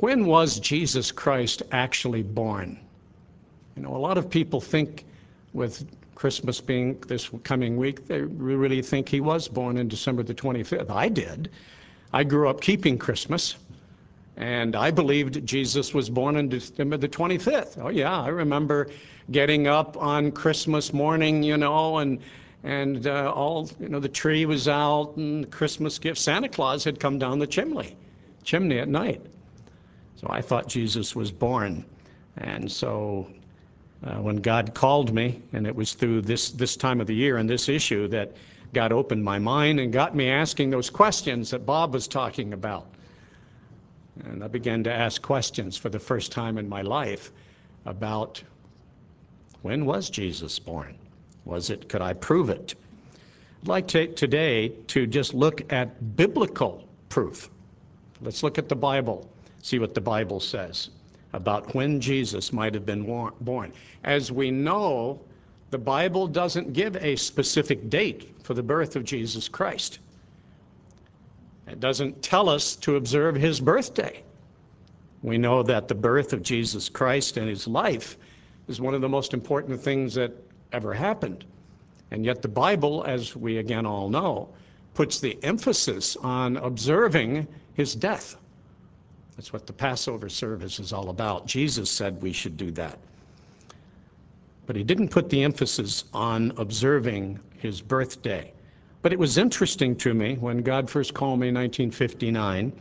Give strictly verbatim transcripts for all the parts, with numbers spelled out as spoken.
When was Jesus Christ actually born? You know, a lot of people think with Christmas being this coming week, they really think he was born in December the twenty-fifth. I did. I grew up keeping Christmas, and I believed Jesus was born on December the twenty-fifth. Oh yeah, I remember getting up on Christmas morning, you know, and and uh, all, you know, the tree was out and Christmas gifts. Santa Claus had come down the chimney, chimney at night. So I thought Jesus was born. And so uh, when God called me, and it was through this, this time of the year and this issue that God opened my mind and got me asking those questions that Bob was talking about. And I began to ask questions for the first time in my life about when was Jesus born? Was it, could I prove it? I'd like to, today to just look at biblical proof. Let's look at the Bible, see what the Bible says about when Jesus might have been born. As we know, the Bible doesn't give a specific date for the birth of Jesus Christ. It doesn't tell us to observe his birthday. We know that the birth of Jesus Christ and his life is one of the most important things that ever happened. And yet the Bible, as we again all know, puts the emphasis on observing his death. That's what the Passover service is all about. Jesus said we should do that. But he didn't put the emphasis on observing his birthday. But it was interesting to me when God first called me in nineteen fifty-nine.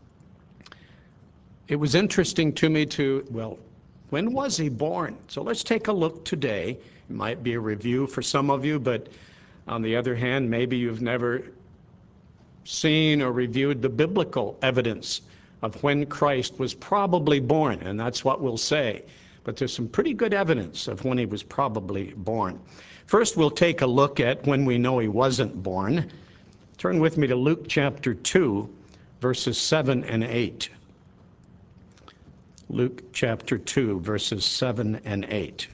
It was interesting to me to, well, when was he born? So let's take a look today. It might be a review for some of you, but on the other hand, maybe you've never seen or reviewed the biblical evidence of when Christ was probably born, and that's what we'll say. But there's some pretty good evidence of when he was probably born. First, we'll take a look at when we know he wasn't born. Turn with me to Luke chapter two, verses seven and eight. Luke chapter two, verses seven and eight.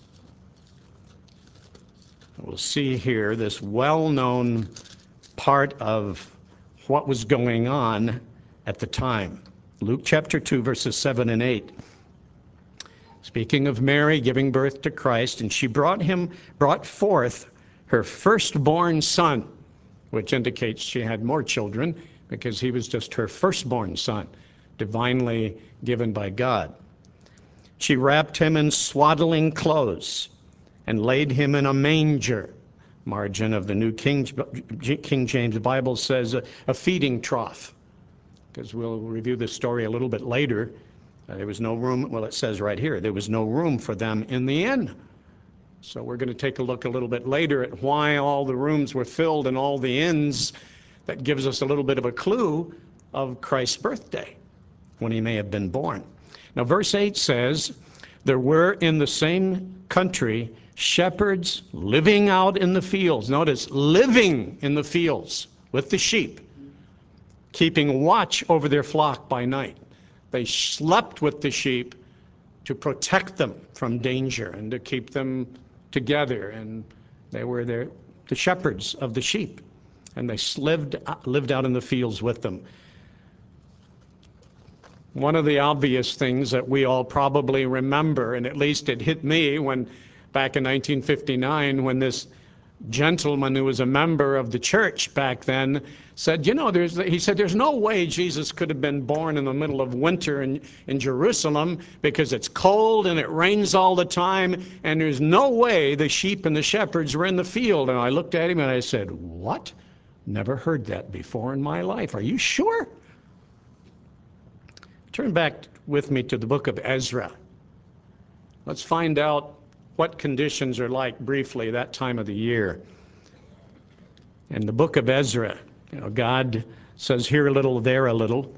We'll see here this well-known part of what was going on at the time. Luke chapter two, verses seven and eight. Speaking of Mary giving birth to Christ, and she brought him, brought forth her firstborn son, which indicates she had more children because he was just her firstborn son, divinely given by God. She wrapped him in swaddling clothes and laid him in a manger. Margin of the New King, King James Bible says a, a feeding trough, because we'll review this story a little bit later. Uh, there was no room, well, it says right here, there was no room for them in the inn. So we're going to take a look a little bit later at why all the rooms were filled in all the inns. That gives us a little bit of a clue of Christ's birthday, when he may have been born. Now, verse eight says, there were in the same country shepherds living out in the fields. Notice, living in the fields with the sheep, keeping watch over their flock by night. They slept with the sheep to protect them from danger and to keep them together. And they were there, the shepherds of the sheep. And they lived, lived out in the fields with them. One of the obvious things that we all probably remember, and at least it hit me when back in nineteen fifty-nine, when this gentleman who was a member of the church back then said, you know, there's, he said, there's no way Jesus could have been born in the middle of winter in, in Jerusalem because it's cold and it rains all the time, and there's no way the sheep and the shepherds were in the field. And I looked at him and I said, what? Never heard that before in my life. Are you sure? Turn back with me to the book of Ezra. Let's find out what conditions are like briefly that time of the year. In the book of Ezra, you know, God says here a little, there a little.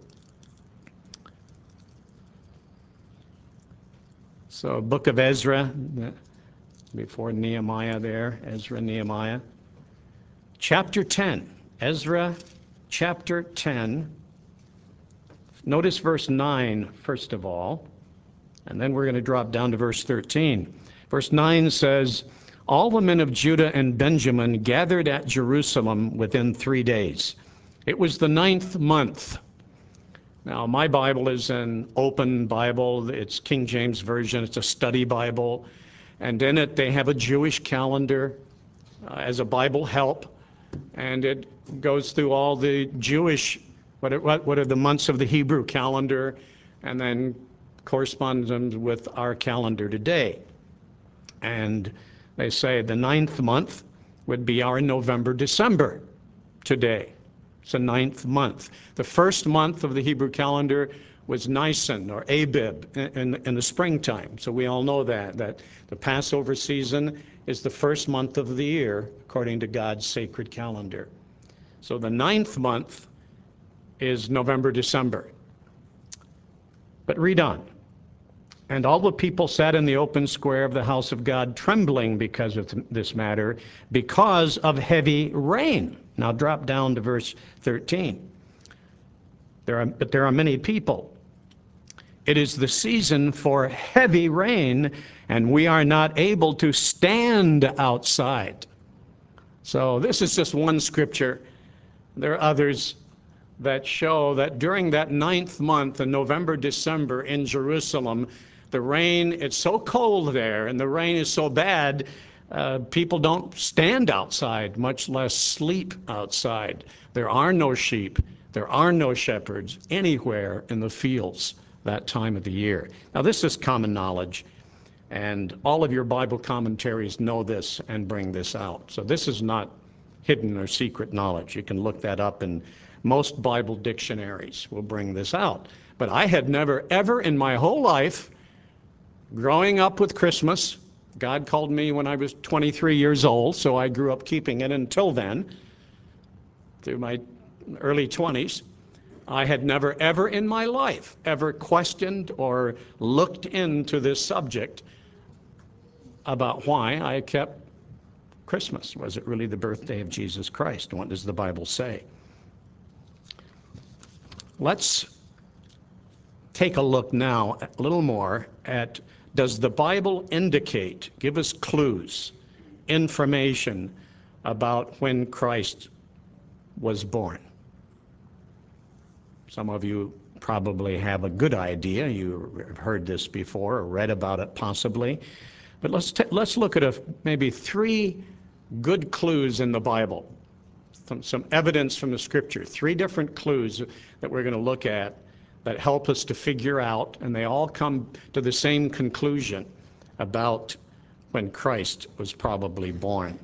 So book of Ezra, before Nehemiah there, Ezra, Nehemiah. Chapter ten, Ezra chapter ten. Notice verse nine, first of all, and then we're going to drop down to verse thirteen. Verse nine says, all the men of Judah and Benjamin gathered at Jerusalem within three days. It was the ninth month. Now, my Bible is an open Bible. It's King James Version. It's a study Bible. And in it, they have a Jewish calendar uh, as a Bible help. And it goes through all the Jewish, what are, what, what are the months of the Hebrew calendar, and then corresponds them with our calendar today. And they say the ninth month would be our November, December today. It's the ninth month. The first month of the Hebrew calendar was Nisan or Abib in, in, in the springtime. So we all know that, that the Passover season is the first month of the year according to God's sacred calendar. So the ninth month is November, December. But read on. And all the people sat in the open square of the house of God, trembling because of this matter, because of heavy rain. Now drop down to verse thirteen. There are, but there are many people. It is the season for heavy rain, and we are not able to stand outside. So this is just one scripture. There are others that show that during that ninth month in November, December in Jerusalem, the rain, it's so cold there, and the rain is so bad, uh, people don't stand outside, much less sleep outside. There are no sheep, there are no shepherds anywhere in the fields that time of the year. Now this is common knowledge, and all of your Bible commentaries know this and bring this out. So this is not hidden or secret knowledge. You can look that up, and most Bible dictionaries will bring this out. But I had never, ever in my whole life, growing up with Christmas, God called me when I was twenty-three years old, so I grew up keeping it until then, through my early twenties. I had never, ever in my life, ever questioned or looked into this subject about why I kept Christmas. Was it really the birthday of Jesus Christ? What does the Bible say? Let's take a look now a little more at, does the Bible indicate, give us clues, information about when Christ was born? Some of you probably have a good idea. You have heard this before or read about it possibly. But let's, t- let's look at a, maybe three good clues in the Bible, some, some evidence from the Scripture, three different clues that we're going to look at that help us to figure out, and they all come to the same conclusion about when Christ was probably born.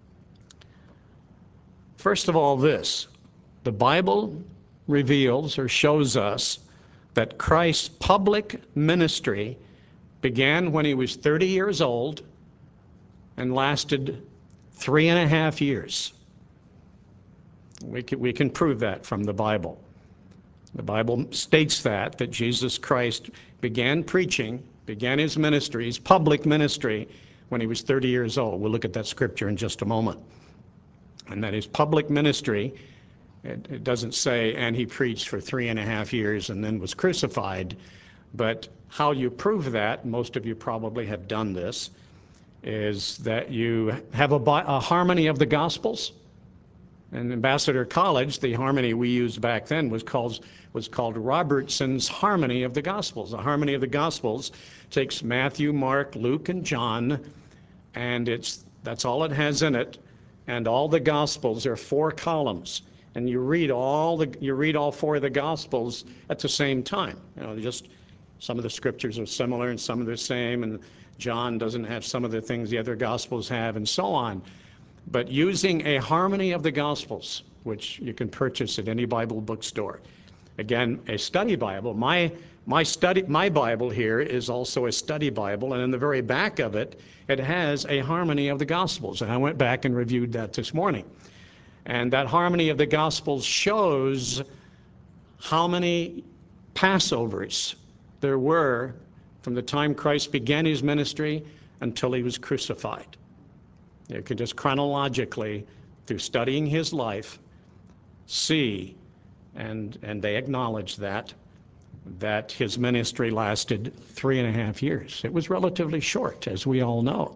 First of all, this, the Bible reveals or shows us that Christ's public ministry began when he was thirty years old and lasted three and a half years. We can, we can prove that from the Bible. The Bible states that, that Jesus Christ began preaching, began his ministry, his public ministry, when he was thirty years old. We'll look at that scripture in just a moment. And that his public ministry, it, it doesn't say, and he preached for three and a half years and then was crucified. But how you prove that, most of you probably have done this, is that you have a, a harmony of the Gospels. In Ambassador College, the harmony we used back then was called, was called Robertson's Harmony of the Gospels. The Harmony of the Gospels takes Matthew, Mark, Luke, and John, and it's that's all it has in it. And all the Gospels are four columns, and you read all the you read all four of the Gospels at the same time. You know, just some of the scriptures are similar and some are the same, and John doesn't have some of the things the other Gospels have, and so on. But using a harmony of the Gospels, which you can purchase at any Bible bookstore. Again, a study Bible. My my study my Bible here is also a study Bible, and in the very back of it, it has a harmony of the Gospels. And I went back and reviewed that this morning. And that harmony of the Gospels shows how many Passovers there were from the time Christ began his ministry until he was crucified. You can just chronologically, through studying his life, see, and, and they acknowledge that, that his ministry lasted three and a half years. It was relatively short, as we all know.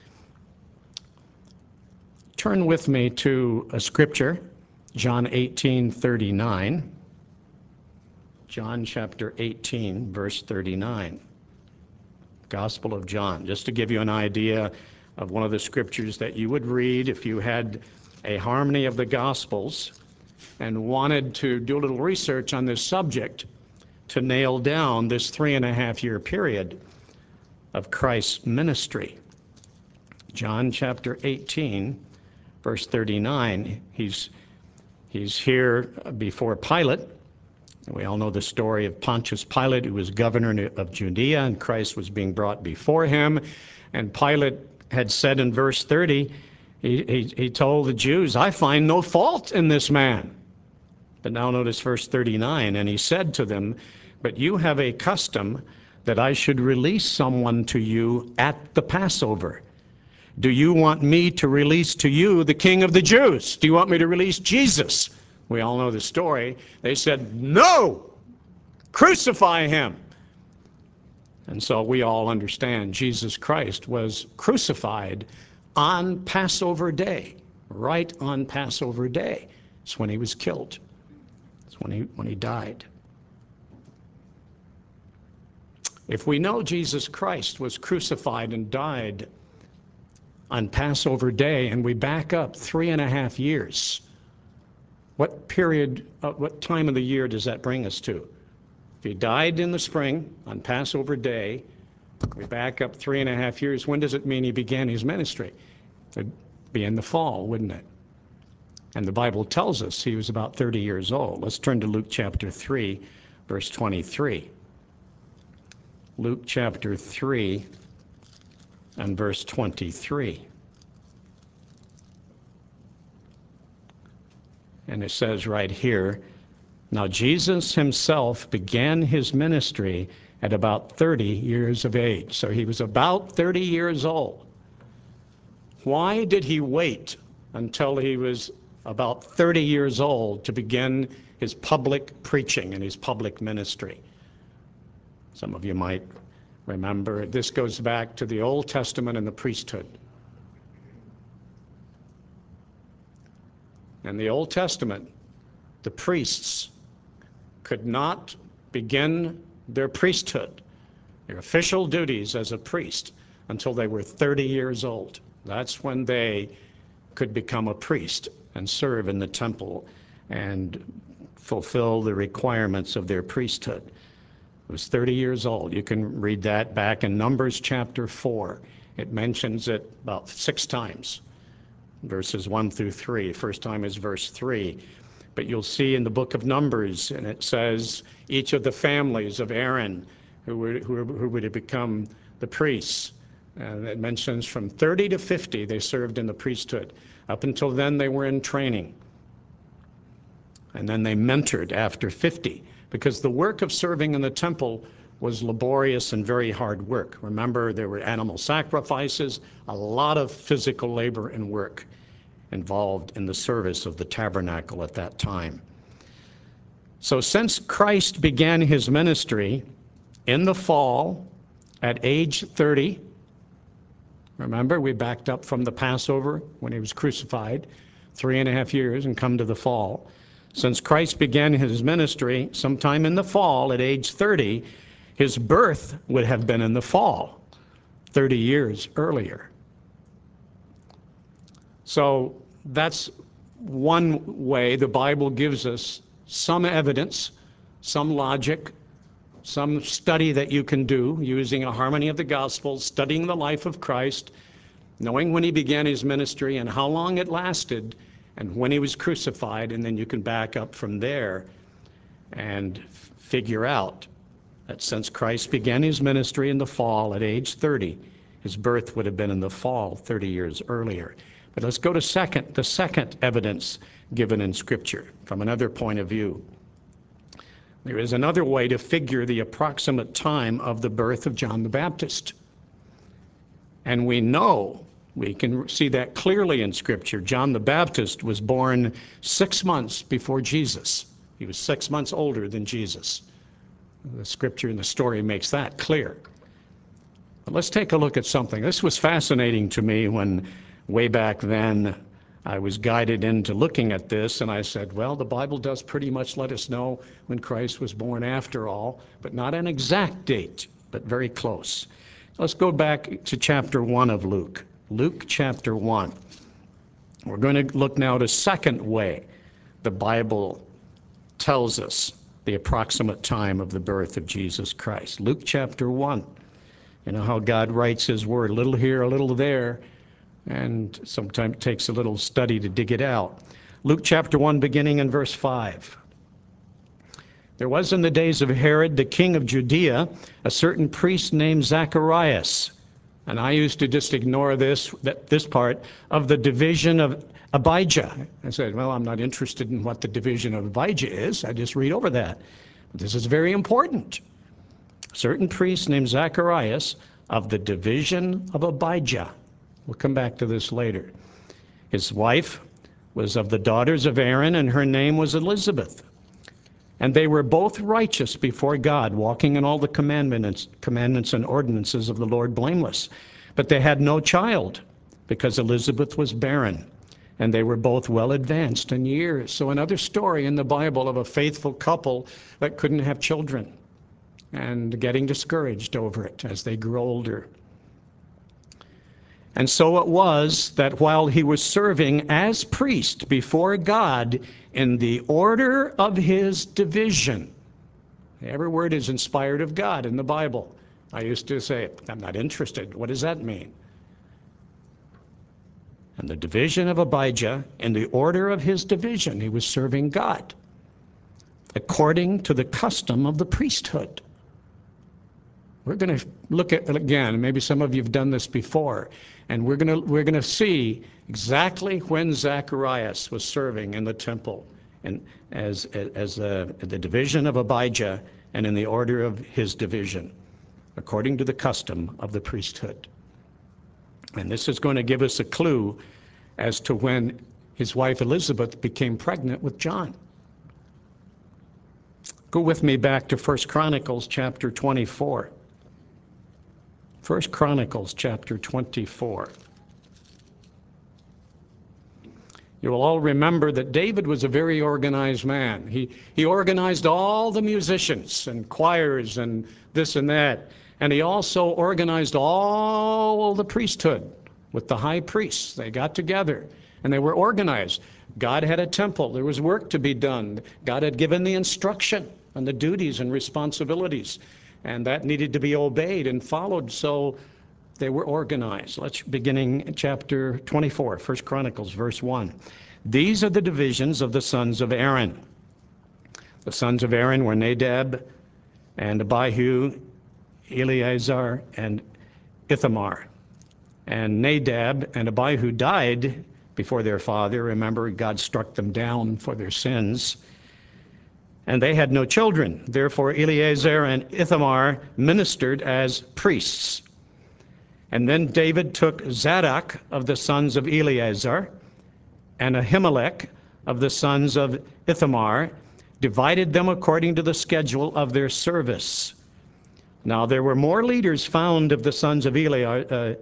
Turn with me to a scripture, John eighteen thirty-nine. John chapter eighteen, verse thirty-nine. Gospel of John, just to give you an idea of one of the scriptures that you would read if you had a harmony of the Gospels and wanted to do a little research on this subject to nail down this three and a half year period of Christ's ministry. John chapter eighteen, verse thirty-nine, he's, he's here before Pilate. We all know the story of Pontius Pilate, who was governor of Judea, and Christ was being brought before him. And Pilate had said in verse thirty, he, he, he told the Jews, I find no fault in this man. But now notice verse thirty-nine, and he said to them, but you have a custom that I should release someone to you at the Passover. Do you want me to release to you the King of the Jews? Do you want me to release Jesus? We all know the story. They said, no, crucify him. And so we all understand Jesus Christ was crucified on Passover Day, right on Passover Day. It's when he was killed. It's when he, when he died. If we know Jesus Christ was crucified and died on Passover Day, and we back up three and a half years, what period, uh, what time of the year does that bring us to? If he died in the spring on Passover Day, we back up three and a half years, when does it mean he began his ministry? It'd be in the fall, wouldn't it? And the Bible tells us he was about thirty years old. Let's turn to Luke chapter three, verse twenty-three. Luke chapter three and verse twenty-three. And it says right here, now Jesus himself began his ministry at about thirty years of age. So he was about thirty years old. Why did he wait until he was about thirty years old to begin his public preaching and his public ministry? Some of you might remember, this goes back to the Old Testament and the priesthood. In the Old Testament, the priests could not begin their priesthood, their official duties as a priest, until they were thirty years old. That's when they could become a priest and serve in the temple and fulfill the requirements of their priesthood. It was thirty years old. You can read that back in Numbers chapter four. It mentions it about six times, verses one through three. First time is verse three. But you'll see in the book of Numbers, and it says each of the families of Aaron who were, who, were, who would have become the priests. And it mentions from thirty to fifty they served in the priesthood. Up until then they were in training. And then they mentored after fifty, because the work of serving in the temple was laborious and very hard work. Remember, there were animal sacrifices, a lot of physical labor and work involved in the service of the tabernacle at that time. So since Christ began his ministry in the fall at age thirty, remember, we backed up from the Passover when he was crucified, three and a half years, and come to the fall. Since Christ began his ministry sometime in the fall at age thirty, his birth would have been in the fall, thirty years earlier. So that's one way the Bible gives us some evidence, some logic, some study that you can do using a harmony of the Gospels, studying the life of Christ, knowing when he began his ministry and how long it lasted, and when he was crucified, and then you can back up from there and figure out that since Christ began his ministry in the fall at age thirty, his birth would have been in the fall thirty years earlier. But let's go to second, the second evidence given in Scripture from another point of view. There is another way to figure the approximate time of the birth of John the Baptist. And we know, we can see that clearly in Scripture. John the Baptist was born six months before Jesus. He was six months older than Jesus. The Scripture and the story makes that clear. But let's take a look at something. This was fascinating to me when, way back then, I was guided into looking at this, and I said, well, the Bible does pretty much let us know when Christ was born after all, but not an exact date, but very close. Let's go back to chapter one of Luke. Luke chapter one. We're going to look now at a second way the Bible tells us the approximate time of the birth of Jesus Christ. Luke chapter one. You know how God writes his word, a little here, a little there, and sometimes it takes a little study to dig it out. Luke chapter one, beginning in verse five. There was in the days of Herod, the king of Judea, a certain priest named Zacharias. And I used to just ignore this, that, this part, of the division of Abijah. I said, well, I'm not interested in what the division of Abijah is. I just read over that. But this is very important. A certain priest named Zacharias of the division of Abijah. We'll come back to this later. His wife was of the daughters of Aaron, and her name was Elizabeth. And they were both righteous before God, walking in all the commandments, commandments and ordinances of the Lord blameless. But they had no child, because Elizabeth was barren, and they were both well advanced in years. So another story in the Bible of a faithful couple that couldn't have children and getting discouraged over it as they grew older. And so it was that while he was serving as priest before God in the order of his division, every word is inspired of God in the Bible. I used to say, I'm not interested. What does that mean? And the division of Abijah, in the order of his division, he was serving God according to the custom of the priesthood. We're going to look at it again. Maybe some of you have done this before. And we're going to we're going to see exactly when Zacharias was serving in the temple and as as uh, the division of Abijah and in the order of his division, according to the custom of the priesthood. And this is going to give us a clue as to when his wife Elizabeth became pregnant with John. Go with me back to First Chronicles chapter twenty-four. First Chronicles chapter twenty-four. You will all remember that David was a very organized man. He, he organized all the musicians and choirs and this and that. And he also organized all the priesthood with the high priests. They got together and they were organized. God had a temple. There was work to be done. God had given the instruction on the duties and responsibilities. And that needed to be obeyed and followed, so they were organized. Let's beginning chapter twenty-four, First Chronicles, verse one. These are the divisions of the sons of Aaron. The sons of Aaron were Nadab and Abihu, Eleazar, and Ithamar. And Nadab and Abihu died before their father. Remember, God struck them down for their sins. And they had no children. Therefore, Eleazar and Ithamar ministered as priests. And then David took Zadok of the sons of Eleazar and Ahimelech of the sons of Ithamar, divided them according to the schedule of their service. Now there were more leaders found of the sons of Eleazar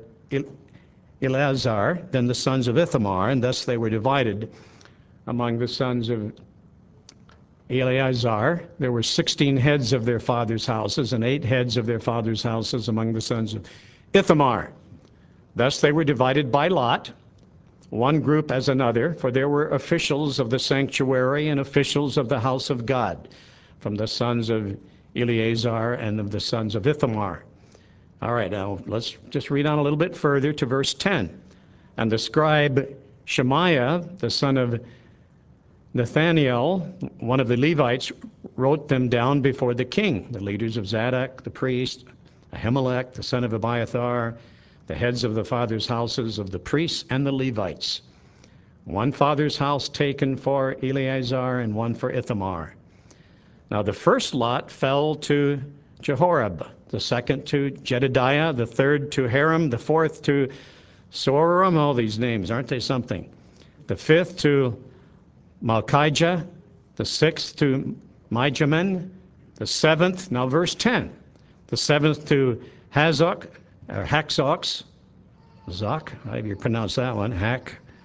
than the sons of Ithamar, and thus they were divided among the sons of Eleazar. There were sixteen heads of their fathers' houses and eight heads of their fathers' houses among the sons of Ithamar. Thus they were divided by lot, one group as another, for there were officials of the sanctuary and officials of the house of God from the sons of Eleazar and of the sons of Ithamar. All right, now let's just read on a little bit further to verse ten. And the scribe Shemaiah, the son of Nathaniel, one of the Levites, wrote them down before the king, the leaders of Zadok, the priest, Ahimelech, the son of Abiathar, the heads of the fathers' houses of the priests and the Levites. One father's house taken for Eleazar and one for Ithamar. Now the first lot fell to Jehoram, the second to Jedediah, the third to Haram, the fourth to Soram. All these names, aren't they something? The fifth to Malchijah, the sixth to Mijamin, the seventh, now verse ten, the seventh to Hazok, or Haxox, Zok, however you pronounce that one, Hak,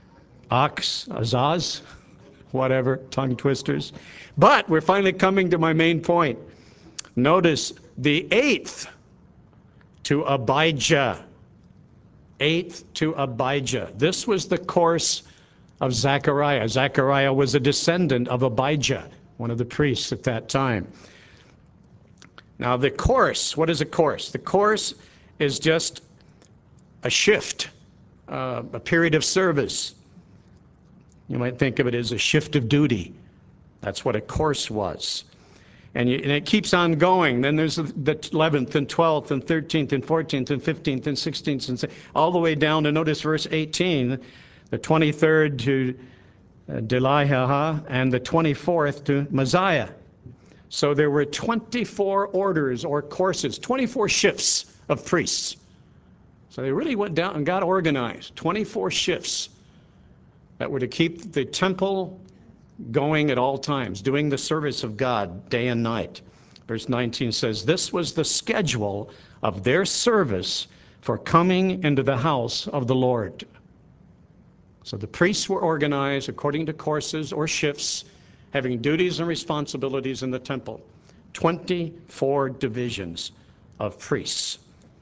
Ox, Azaz, whatever, tongue twisters. But we're finally coming to my main point. Notice the eighth to Abijah. Eighth to Abijah. This was the course of Zechariah. Zechariah was a descendant of Abijah, one of the priests at that time. Now the course, what is a course? The course is just a shift, uh, a period of service. You might think of it as a shift of duty. That's what a course was. And, you, and it keeps on going. Then there's the eleventh and twelfth and thirteenth and fourteenth and fifteenth and sixteenth and all the way down to, notice verse eighteen, the twenty-third to uh, Delilah and the twenty-fourth to Messiah. So there were twenty-four orders or courses, twenty-four shifts of priests. So they really went down and got organized, twenty-four shifts that were to keep the temple going at all times, doing the service of God day and night. Verse nineteen says, this was the schedule of their service for coming into the house of the Lord. So the priests were organized according to courses or shifts, having duties and responsibilities in the temple. twenty-four divisions of priests.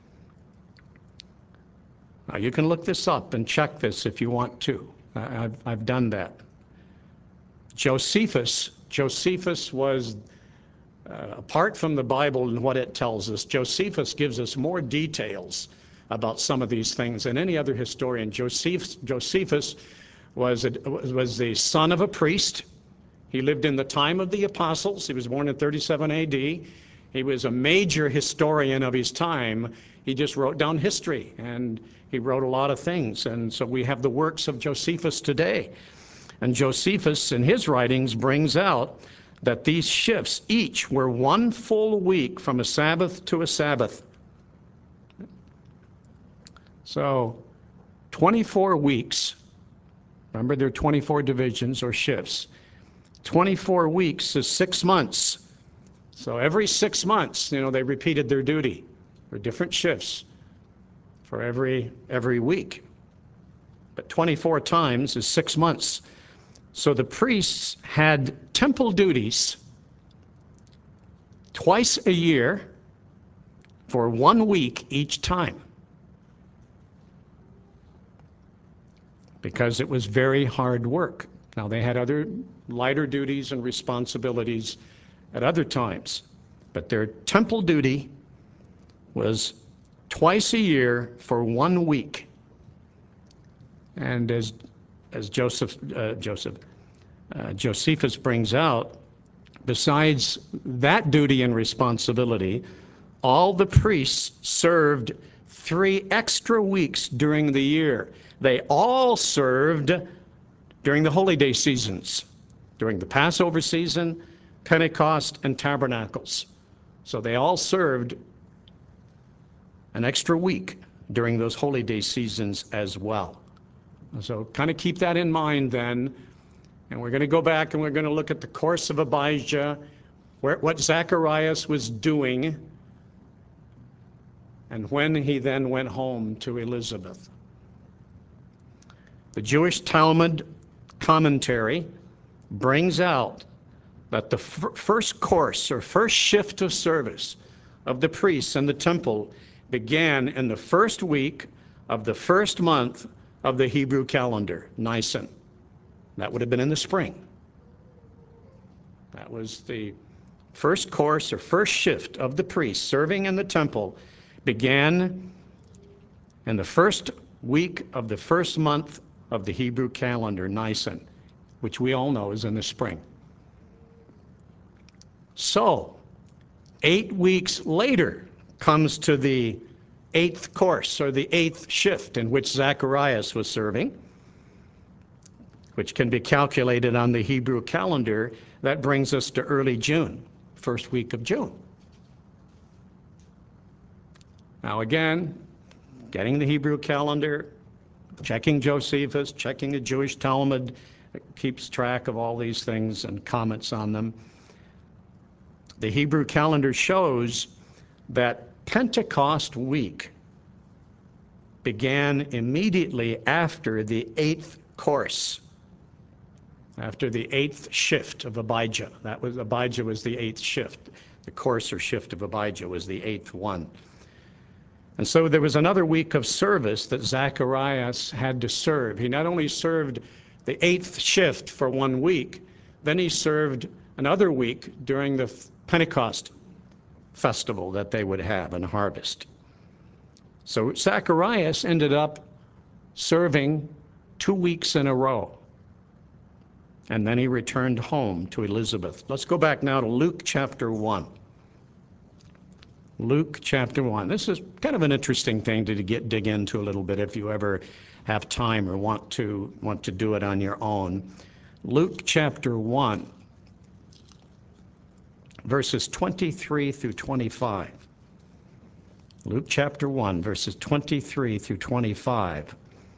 Now you can look this up and check this if you want to. I've, I've done that. Josephus, Josephus was, uh, apart from the Bible and what it tells us, Josephus gives us more details about some of these things than any other historian. Josephus, Josephus was, a, was the son of a priest. He lived in the time of the apostles. He was born in thirty-seven A D. He was a major historian of his time. He just wrote down history, and he wrote a lot of things. And so we have the works of Josephus today. And Josephus, in his writings, brings out that these shifts each were one full week from a Sabbath to a Sabbath. So twenty-four weeks, remember there are twenty-four divisions or shifts. twenty-four weeks is six months. So every six months, you know, they repeated their duty for different shifts for every, every week. But twenty-four times is six months. So the priests had temple duties twice a year for one week each time, because it was very hard work. Now they had other lighter duties and responsibilities at other times, but their temple duty was twice a year for one week. And as as Joseph, uh, Joseph, uh, Josephus brings out, besides that duty and responsibility, all the priests served three extra weeks during the year. They all served during the holy day seasons, during the Passover season, Pentecost, and Tabernacles. So they all served an extra week during those holy day seasons as well. So kind of keep that in mind then. And we're going to go back and we're going to look at the course of Abijah, where, what Zacharias was doing, and when he then went home to Elizabeth. The Jewish Talmud commentary brings out that the f- first course or first shift of service of the priests in the temple began in the first week of the first month of the Hebrew calendar, Nisan. That would have been in the spring. That was the first course or first shift of the priests serving in the temple began in the first week of the first month of the Hebrew calendar, Nisan, which we all know is in the spring. So, eight weeks later comes to the eighth course, or the eighth shift in which Zacharias was serving, which can be calculated on the Hebrew calendar. That brings us to early June, first week of June. Now again, getting the Hebrew calendar, checking Josephus, checking the Jewish Talmud, it keeps track of all these things and comments on them. The Hebrew calendar shows that Pentecost week began immediately after the eighth course. After the eighth shift of Abijah, that was Abijah was the eighth shift. The course or shift of Abijah was the eighth one. And so there was another week of service that Zacharias had to serve. He not only served the eighth shift for one week, then he served another week during the Pentecost festival that they would have and harvest. So Zacharias ended up serving two weeks in a row. And then he returned home to Elizabeth. Let's go back now to Luke chapter one. Luke chapter one. This is kind of an interesting thing to get dig into a little bit if you ever have time or want to want to do it on your own. Luke chapter one, verses twenty-three through twenty-five. Luke chapter one, verses twenty-three through twenty-five.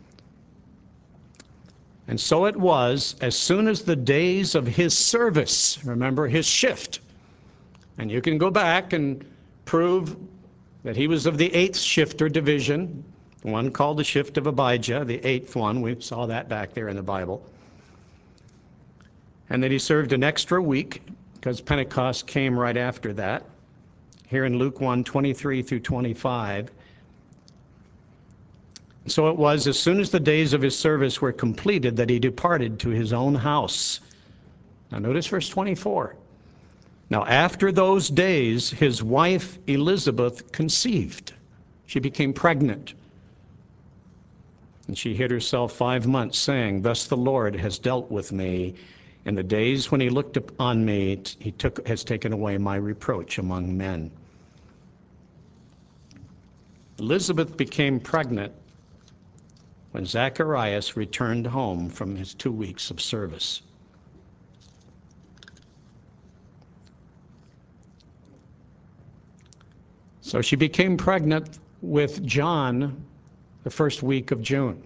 And so it was, as soon as the days of his service, remember his shift, and you can go back and prove that he was of the eighth shift or division, the one called the shift of Abijah, the eighth one. We saw that back there in the Bible. And that he served an extra week, because Pentecost came right after that. Here in Luke one, twenty-three through twenty-five. So it was, as soon as the days of his service were completed, that he departed to his own house. Now notice verse twenty-four. Now after those days, his wife Elizabeth conceived. She became pregnant. And she hid herself five months, saying, Thus the Lord has dealt with me. In the days when he looked upon me, he took, has taken away my reproach among men. Elizabeth became pregnant when Zacharias returned home from his two weeks of service. So she became pregnant with John the first week of June.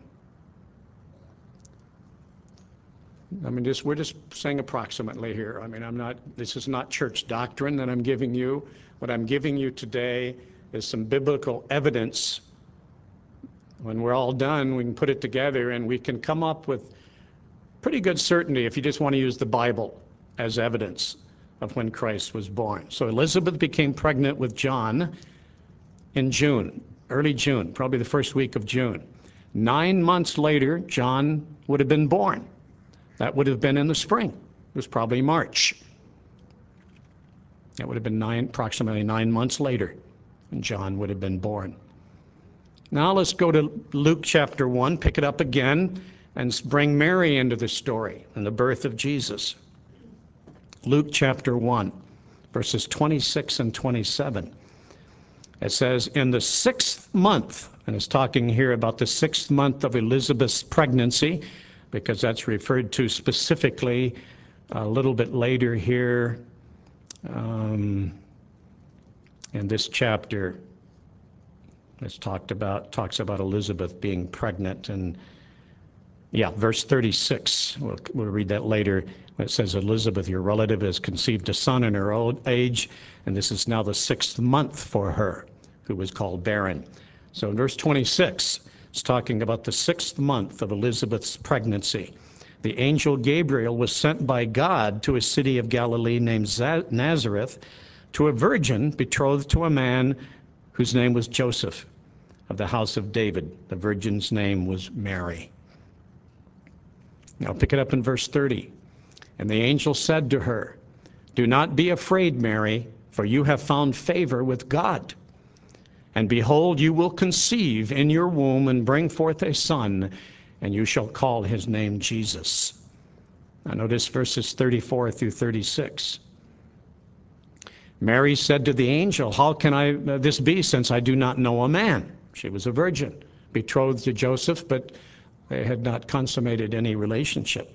I mean, just, we're just saying approximately here. I mean, I'm not, this is not church doctrine that I'm giving you. What I'm giving you today is some biblical evidence. When we're all done, we can put it together and we can come up with pretty good certainty if you just want to use the Bible as evidence of when Christ was born. So Elizabeth became pregnant with John in June, early June, probably the first week of June. Nine months later, John would have been born. That would have been in the spring. It was probably March. That would have been nine, approximately nine months later, and John would have been born. Now let's go to Luke chapter one, pick it up again, and bring Mary into the story and the birth of Jesus. Luke chapter one, verses twenty-six and twenty-seven. It says, in the sixth month, and it's talking here about the sixth month of Elizabeth's pregnancy, because that's referred to specifically a little bit later here um, in this chapter. It's talked about, talks about Elizabeth being pregnant, and yeah, verse thirty-six, we'll, we'll read that later. It says, Elizabeth, your relative, has conceived a son in her old age, and this is now the sixth month for her, who was called barren. So in verse twenty-six, it's talking about the sixth month of Elizabeth's pregnancy. The angel Gabriel was sent by God to a city of Galilee named Nazareth, to a virgin betrothed to a man whose name was Joseph, of the house of David. The virgin's name was Mary. Now pick it up in verse thirty. And the angel said to her, do not be afraid, Mary, for you have found favor with God. And behold, you will conceive in your womb and bring forth a son, and you shall call his name Jesus. Now notice verses thirty-four through thirty-six. Mary said to the angel, how can I uh, this be, since I do not know a man? She was a virgin, betrothed to Joseph, but they had not consummated any relationship.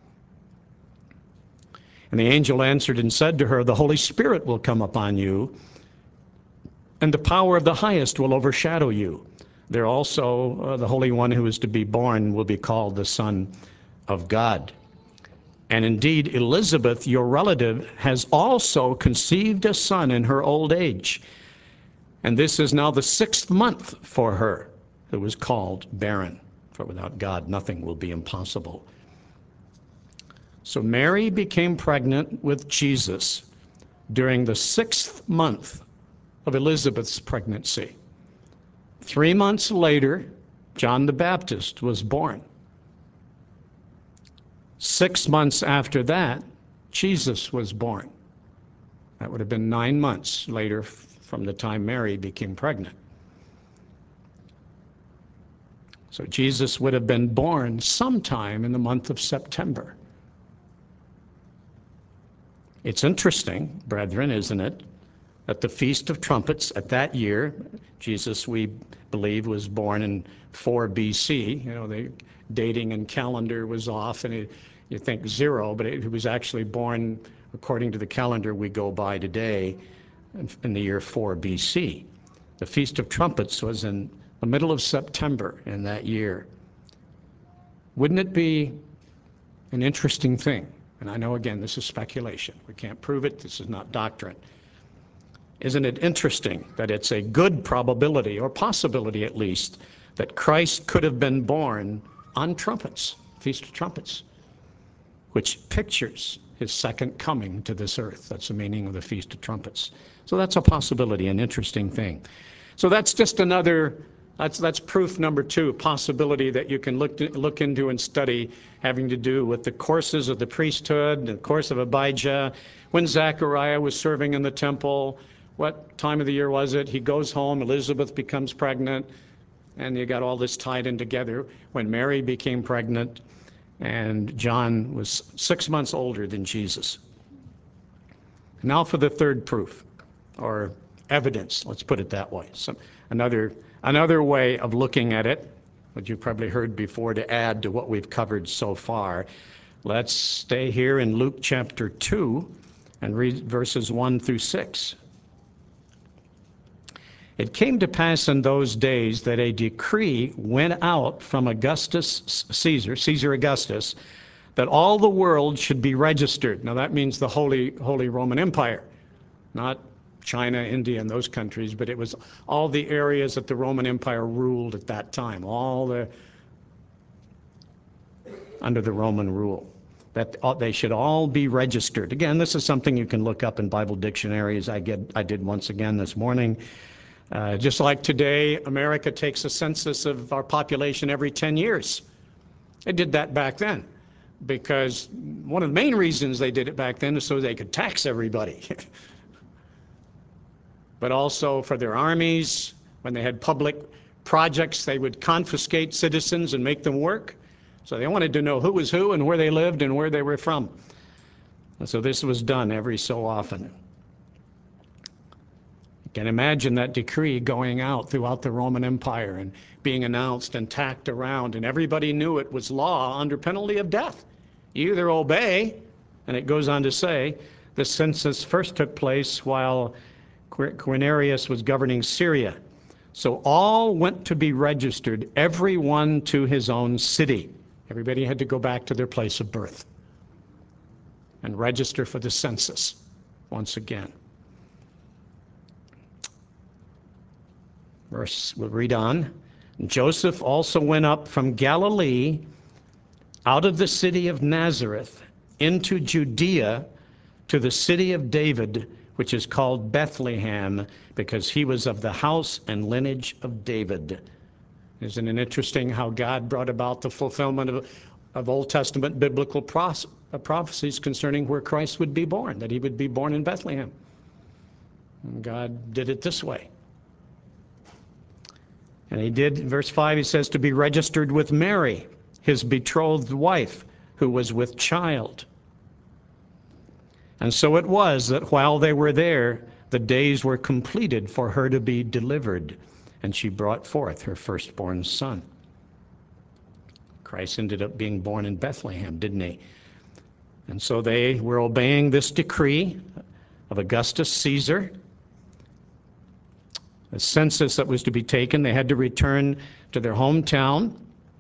And the angel answered and said to her, the Holy Spirit will come upon you, and the power of the highest will overshadow you. There also, uh, the Holy One who is to be born will be called the Son of God. And indeed, Elizabeth, your relative, has also conceived a son in her old age. And this is now the sixth month for her, who was called barren. For without God, nothing will be impossible. So Mary became pregnant with Jesus during the sixth month of Elizabeth's pregnancy. Three months later, John the Baptist was born. Six months after that, Jesus was born. That would have been nine months later from the time Mary became pregnant. So Jesus would have been born sometime in the month of September. It's interesting, brethren, isn't it, that the Feast of Trumpets at that year, Jesus, we believe, was born in four B C. You know, the dating and calendar was off, and it, you think zero, but it, it was actually born according to the calendar we go by today in, in the year four B C. The Feast of Trumpets was in the middle of September in that year. Wouldn't it be an interesting thing? And I know, again, this is speculation. We can't prove it. This is not doctrine. Isn't it interesting that it's a good probability, or possibility at least, that Christ could have been born on trumpets, Feast of Trumpets, which pictures his second coming to this earth. That's the meaning of the Feast of Trumpets. So that's a possibility, an interesting thing. So that's just another, that's that's proof number two, a possibility that you can look to, look into and study, having to do with the courses of the priesthood, the course of Abijah, when Zechariah was serving in the temple. What time of the year was it? He goes home, Elizabeth becomes pregnant, and you got all this tied in together. When Mary became pregnant, and John was six months older than Jesus. Now for the third proof, or evidence, let's put it that way. So another, another way of looking at it, which you've probably heard before, to add to what we've covered so far. Let's stay here in Luke chapter two and read verses one through six. It came to pass in those days that a decree went out from Augustus Caesar, Caesar Augustus, that all the world should be registered. Now that means the Holy, Holy Roman Empire, not China, India, and those countries, but it was all the areas that the Roman Empire ruled at that time, all the, under the Roman rule, that they should all be registered. Again, this is something you can look up in Bible dictionaries. I, get, I did once again this morning. Uh, just like today, America takes a census of our population every ten years. They did that back then because one of the main reasons they did it back then is so they could tax everybody. But also for their armies, when they had public projects, they would confiscate citizens and make them work. So they wanted to know who was who and where they lived and where they were from. And so this was done every so often. Can imagine that decree going out throughout the Roman Empire and being announced and tacked around, and everybody knew it was law under penalty of death. You either obey, and it goes on to say, the census first took place while Quirinius was governing Syria. So all went to be registered, everyone to his own city. Everybody had to go back to their place of birth and register for the census once again. Verse, we'll read on. Joseph also went up from Galilee out of the city of Nazareth into Judea to the city of David, which is called Bethlehem, because he was of the house and lineage of David. Isn't it interesting how God brought about the fulfillment of, of Old Testament biblical pros, uh, prophecies concerning where Christ would be born, that he would be born in Bethlehem. And God did it this way. And he did, in verse five, he says, to be registered with Mary, his betrothed wife, who was with child. And so it was that while they were there, the days were completed for her to be delivered, and she brought forth her firstborn son. Christ ended up being born in Bethlehem, didn't he? And so they were obeying this decree of Augustus Caesar, a census that was to be taken. They had to return to their hometown.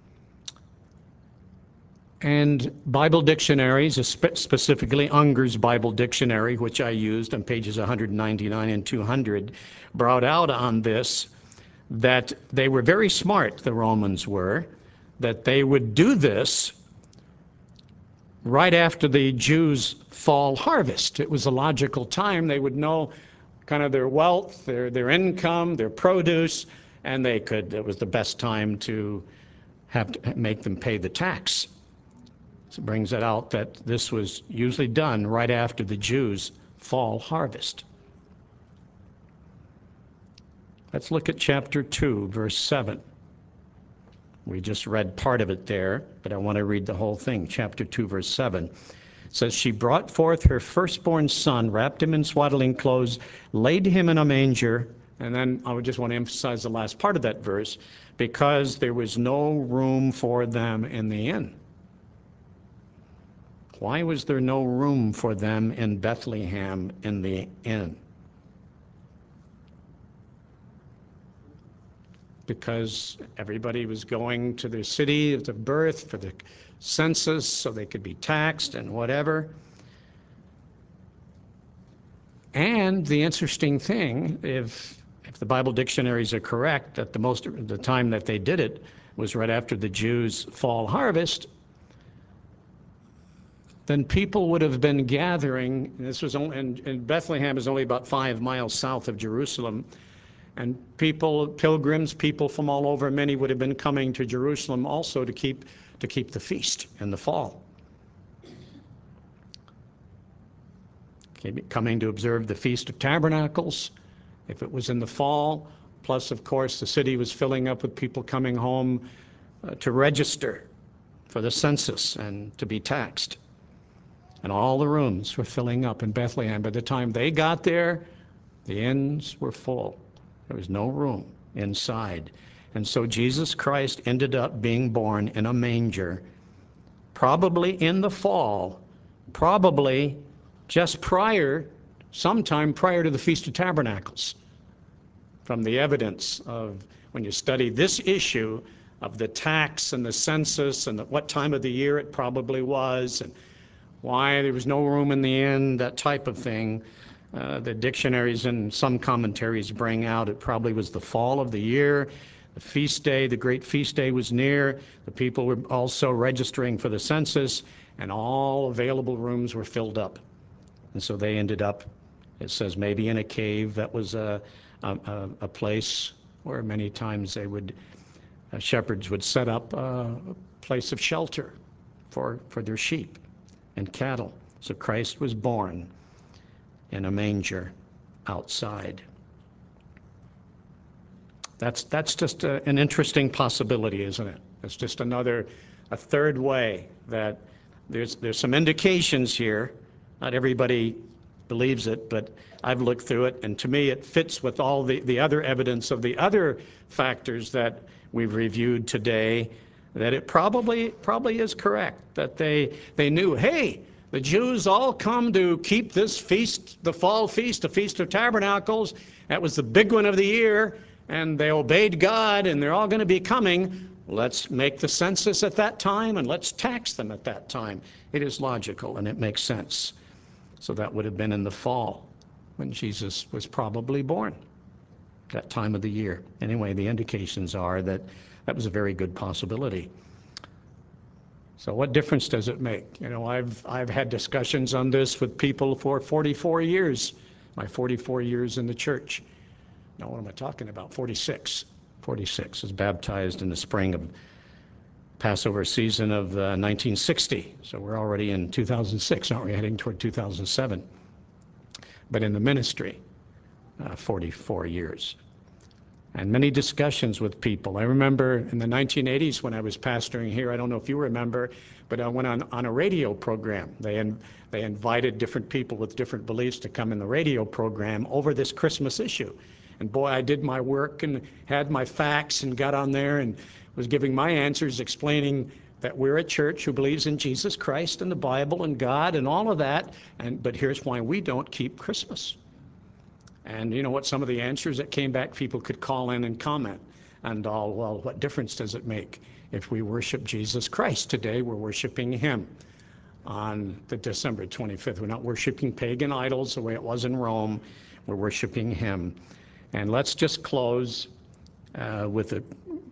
And Bible dictionaries, specifically Unger's Bible Dictionary, which I used on pages one ninety-nine and two hundred, brought out on this that they were very smart, the Romans were, that they would do this right after the Jews' fall harvest. It was a logical time. They would know kind of their wealth, their, their income, their produce, and they could, it was the best time to have to make them pay the tax. So it brings it out that this was usually done right after the Jews' fall harvest. Let's look at chapter two, verse seven. We just read part of it there, but I want to read the whole thing. Chapter two, verse seven. It says, she brought forth her firstborn son, wrapped him in swaddling clothes, laid him in a manger. And then I would just want to emphasize the last part of that verse, because there was no room for them in the inn. Why was there no room for them in Bethlehem in the inn? Because everybody was going to their city of birth for the census so they could be taxed and whatever. And the interesting thing, if if the Bible dictionaries are correct, that the most the time that they did it was right after the Jews' fall harvest, then people would have been gathering. This was only, and, and Bethlehem is only about five miles south of Jerusalem. And people, pilgrims, people from all over, many would have been coming to Jerusalem also to keep to keep the feast in the fall. Coming to observe the Feast of Tabernacles, if it was in the fall. Plus, of course, the city was filling up with people coming home uh, to register for the census and to be taxed. And all the rooms were filling up in Bethlehem. By the time they got there, the inns were full. There was no room inside. And so Jesus Christ ended up being born in a manger, probably in the fall, probably just prior, sometime prior to the Feast of Tabernacles. From the evidence of, when you study this issue of the tax and the census and the, what time of the year it probably was, and why there was no room in the inn, that type of thing. Uh, the dictionaries and some commentaries bring out it probably was the fall of the year. The feast day, the great feast day was near. The people were also registering for the census, and all available rooms were filled up. And so they ended up, it says, maybe in a cave. That was a, a, a place where many times they would, uh, shepherds would set up a place of shelter for, for their sheep and cattle. So Christ was born in a manger outside. That's, that's just a, an interesting possibility, isn't it? It's just another, a third way that there's, there's some indications here. Not everybody believes it, but I've looked through it, and to me it fits with all the, the other evidence of the other factors that we've reviewed today, that it probably, probably is correct, that they, they knew, hey, the Jews all come to keep this feast, the fall feast, the Feast of Tabernacles. That was the big one of the year, and they obeyed God, and they're all going to be coming. Let's make the census at that time, and let's tax them at that time. It is logical, and it makes sense. So that would have been in the fall, when Jesus was probably born, that time of the year. Anyway, the indications are that that was a very good possibility. So what difference does it make? You know, I've, I've had discussions on this with people for forty-four years, my forty-four years in the church. Now, what am I talking about? forty-six. forty-six. I was baptized in the spring of Passover season of uh, nineteen sixty. So we're already in two thousand six, aren't we? Heading toward two thousand seven. But in the ministry, uh, forty-four years. And many discussions with people. I remember in the nineteen eighties when I was pastoring here, I don't know if you remember, but I went on, on a radio program. They, in, they invited different people with different beliefs to come in the radio program over this Christmas issue. And boy, I did my work and had my facts and got on there and was giving my answers, explaining that we're a church who believes in Jesus Christ and the Bible and God and all of that. And but here's why we don't keep Christmas. And you know what, some of the answers that came back, people could call in and comment. And all, well, what difference does it make if we worship Jesus Christ? Today we're worshiping him on the December twenty-fifth. We're not worshiping pagan idols the way it was in Rome. We're worshiping him. And let's just close uh, with a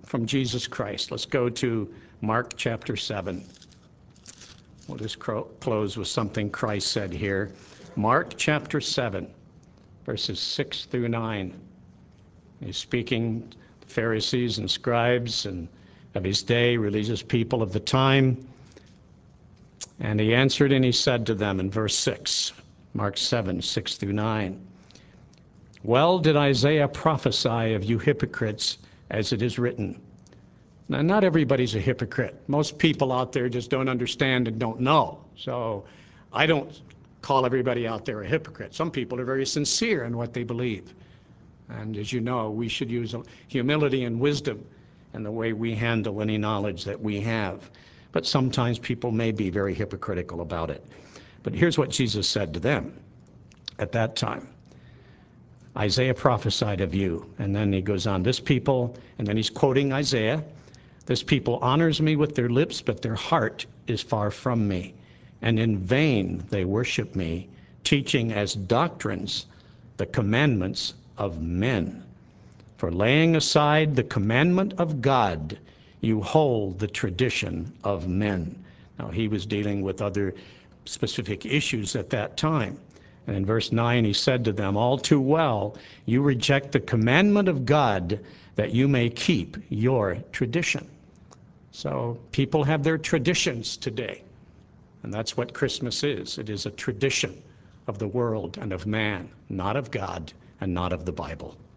from Jesus Christ. Let's go to Mark chapter seven. We'll just close with something Christ said here. Mark chapter seven, verses six through nine. He's speaking to the Pharisees and scribes and of his day, religious people of the time. And he answered and he said to them in verse six, Mark seven, six through nine, well did Isaiah prophesy of you hypocrites, as it is written. Now, not everybody's a hypocrite. Most people out there just don't understand and don't know. So I don't call everybody out there a hypocrite. Some people are very sincere in what they believe. And as you know, we should use humility and wisdom in the way we handle any knowledge that we have. But sometimes people may be very hypocritical about it. But here's what Jesus said to them at that time. Isaiah prophesied of you. And then he goes on, this people, and then he's quoting Isaiah, this people honors me with their lips, but their heart is far from me. And in vain they worship me, teaching as doctrines the commandments of men. For laying aside the commandment of God, you hold the tradition of men. Now, he was dealing with other specific issues at that time. And in verse nine, he said to them, all too well, you reject the commandment of God that you may keep your tradition. So people have their traditions today. And that's what Christmas is. It is a tradition of the world and of man, not of God and not of the Bible.